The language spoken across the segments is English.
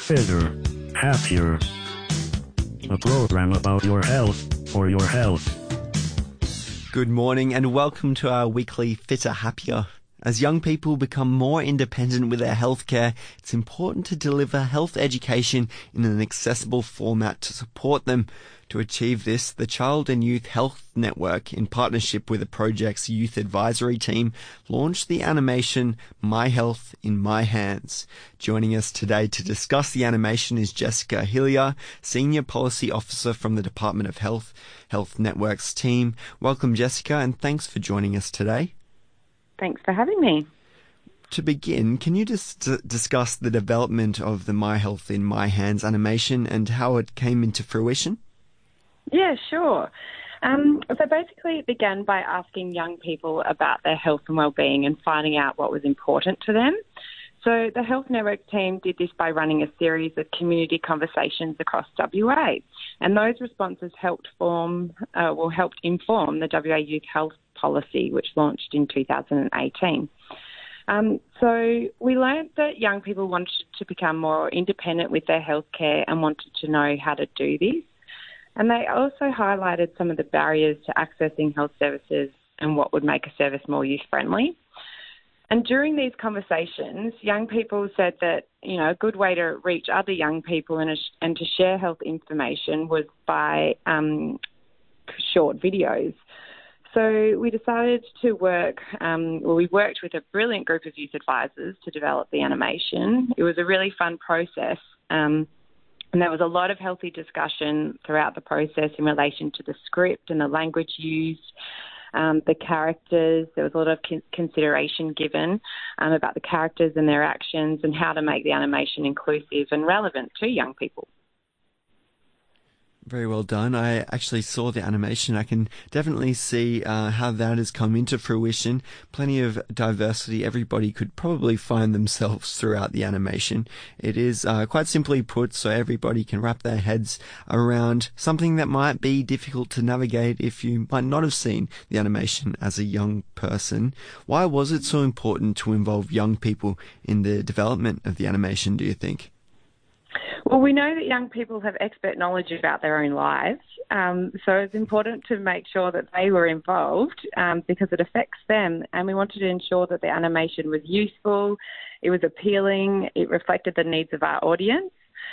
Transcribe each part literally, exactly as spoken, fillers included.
fitter, happier. A program about your health, for your health. Good morning and welcome to our weekly Fitter Happier. As young people become more independent with their healthcare, it's important to deliver health education in an accessible format to support them. To achieve this, the Child and Youth Health Network, in partnership with the project's youth advisory team, launched the animation My Health in My Hands. Joining us today to discuss the animation is Jessica Hillier, Senior Policy Officer from the Department of Health Health Network's team. Welcome, Jessica, and thanks for joining us today. Thanks for having me. To begin, can you just d- discuss the development of the My Health in My Hands animation and how it came into fruition? Yeah, sure. Um, so basically it began by asking young people about their health and well-being and finding out what was important to them. So the Health Network team did this by running a series of community conversations across W A, and those responses helped form, uh, well, helped inform the W A Youth Health Policy, which launched in two thousand eighteen. Um, so we learned that young people wanted to become more independent with their healthcare and wanted to know how to do this. And they also highlighted some of the barriers to accessing health services and what would make a service more youth-friendly. And during these conversations, young people said that, you know, a good way to reach other young people and, and to share health information was by um, short videos. So we decided to work, um, well, we worked with a brilliant group of youth advisors to develop the animation. It was a really fun process. Um, And there was a lot of healthy discussion throughout the process in relation to the script and the language used, um, the characters. There was a lot of con- consideration given um, about the characters and their actions and how to make the animation inclusive and relevant to young people. Very well done. I actually saw the animation. I can definitely see uh, how that has come into fruition. Plenty of diversity. Everybody could probably find themselves throughout the animation. It is uh, quite simply put, so everybody can wrap their heads around something that might be difficult to navigate if you might not have seen the animation as a young person. Why was it so important to involve young people in the development of the animation, do you think? Well, we know that young people have expert knowledge about their own lives, um, so it's important to make sure that they were involved um, because it affects them, and we wanted to ensure that the animation was useful, it was appealing, it reflected the needs of our audience.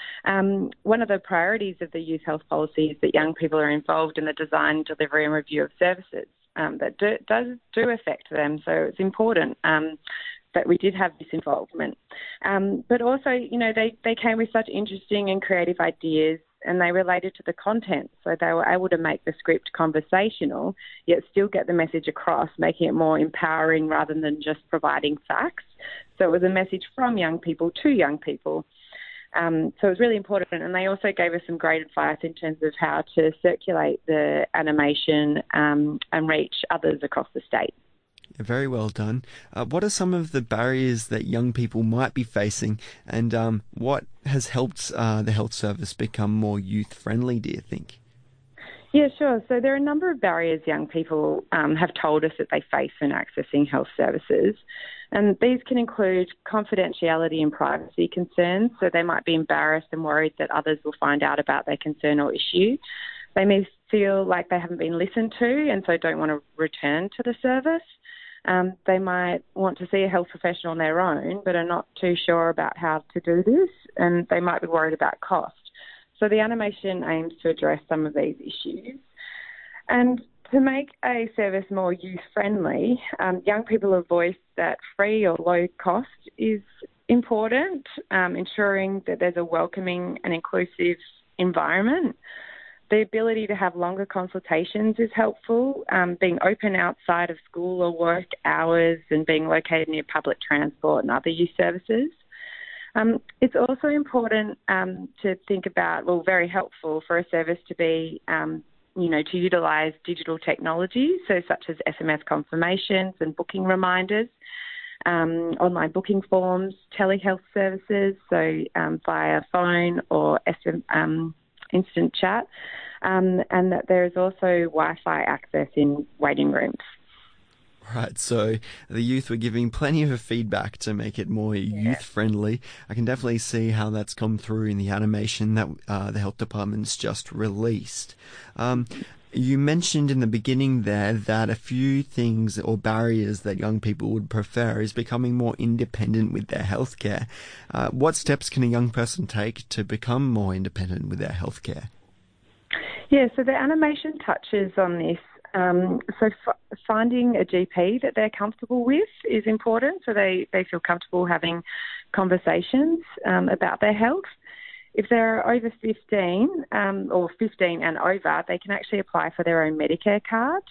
Um, one of the priorities of the Youth Health Policy is that young people are involved in the design, delivery and review of services um, that do, does, do affect them, so it's important um, that we did have this involvement. Um, but also, you know, they, they came with such interesting and creative ideas and they related to the content. So they were able to make the script conversational, yet still get the message across, making it more empowering rather than just providing facts. So it was a message from young people to young people. Um, so it was really important. And they also gave us some great advice in terms of how to circulate the animation um, and reach others across the state. Very well done. Uh, what are some of the barriers that young people might be facing, and um, what has helped uh, the health service become more youth-friendly, do you think? Yeah, sure. So there are a number of barriers young people um, have told us that they face when accessing health services. And these can include confidentiality and privacy concerns. So they might be embarrassed and worried that others will find out about their concern or issue. They may feel like they haven't been listened to and so don't want to return to the service. Um, they might want to see a health professional on their own but are not too sure about how to do this, and they might be worried about cost. So the animation aims to address some of these issues. And to make a service more youth-friendly, um, young people have voiced that free or low cost is important, um, ensuring that there's a welcoming and inclusive environment. The ability to have longer consultations is helpful, um, being open outside of school or work hours and being located near public transport and other youth services. Um, it's also important um, to think about, well, very helpful for a service to be, um, you know, to utilise digital technology, so such as S M S confirmations and booking reminders, um, online booking forms, telehealth services, so um, via phone or S M S, um, instant chat, um, and that there is also Wi-Fi access in waiting rooms. Right, so the youth were giving plenty of feedback to make it more Yeah. youth-friendly. I can definitely see how that's come through in the animation that uh, the health department's just released. Um, you mentioned in the beginning there that a few things or barriers that young people would prefer is becoming more independent with their healthcare. Uh, what steps can a young person take to become more independent with their healthcare? Yeah, so the animation touches on this. Um, so f- finding a G P that they're comfortable with is important, so they, they feel comfortable having conversations um, about their health. If they're over fifteen um, or fifteen and over, they can actually apply for their own Medicare card.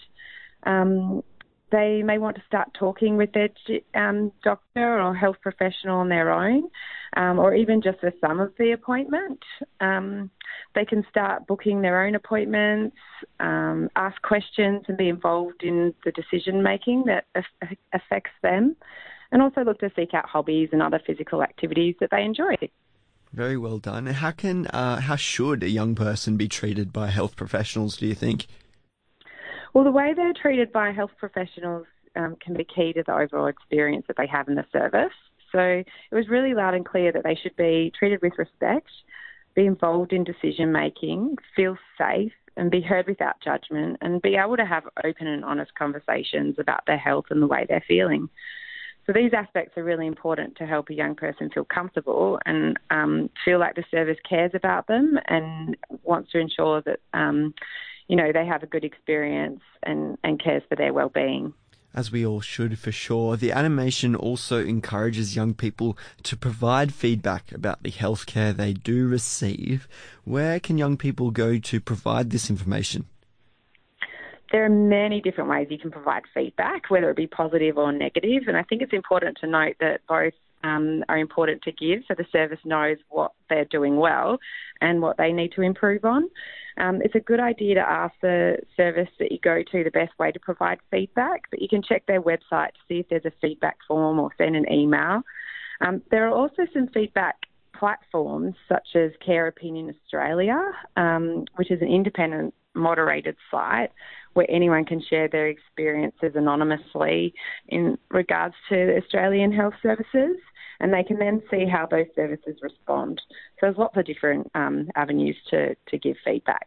Um, they may want to start talking with their um, doctor or health professional on their own, um, or even just for some of the appointment. Um, they can start booking their own appointments, um, ask questions and be involved in the decision making that af- affects them, and also look to seek out hobbies and other physical activities that they enjoy. Very well done. How can, uh, how should a young person be treated by health professionals, do you think? Well, the way they're treated by health professionals um, can be key to the overall experience that they have in the service. So it was really loud and clear that they should be treated with respect, be involved in decision making, feel safe and be heard without judgment, and be able to have open and honest conversations about their health and the way they're feeling. So these aspects are really important to help a young person feel comfortable and um, feel like the service cares about them and wants to ensure that, um, you know, they have a good experience and, and cares for their well-being. As we all should, for sure. The animation also encourages young people to provide feedback about the healthcare they do receive. Where can young people go to provide this information? There are many different ways you can provide feedback, whether it be positive or negative, and I think it's important to note that both um, are important to give so the service knows what they're doing well and what they need to improve on. Um, it's a good idea to ask the service that you go to the best way to provide feedback, but you can check their website to see if there's a feedback form or send an email. Um, there are also some feedback platforms such as Care Opinion Australia, um, which is an independent moderated site where anyone can share their experiences anonymously in regards to Australian health services, and they can then see how those services respond. So there's lots of different um, avenues to, to give feedback.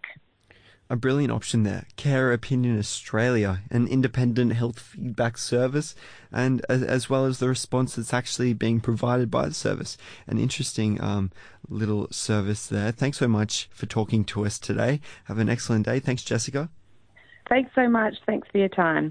A brilliant option there. Care Opinion Australia, an independent health feedback service, and as, as well as the response that's actually being provided by the service. An interesting um, little service there. Thanks so much for talking to us today. Have an excellent day. Thanks, Jessica. Thanks so much. Thanks for your time.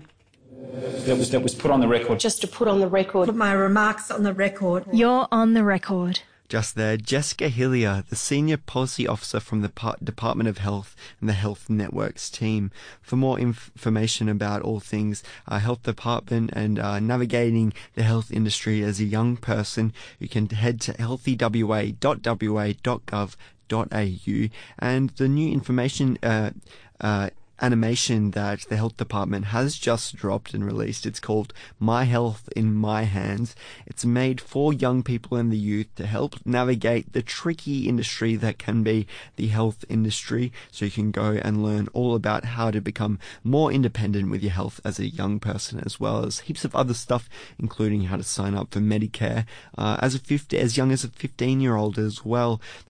That was, that was put on the record. Just to put on the record. Put my remarks on the record. You're on the record. Just there, Jessica Hillier, the Senior Policy Officer from the Par- Department of Health and the Health Networks team. For more inf- information about all things uh, health department and uh, navigating the health industry as a young person, you can head to healthy w a dot w a dot gov dot a u. And the new information uh, uh, animation that the health department has just dropped and released. It's called My Health in My Hands. It's made for young people and the youth to help navigate the tricky industry that can be the health industry, so you can go and learn all about how to become more independent with your health as a young person, as well as heaps of other stuff, including how to sign up for Medicare uh, as a fifty, as young as a fifteen year old as well.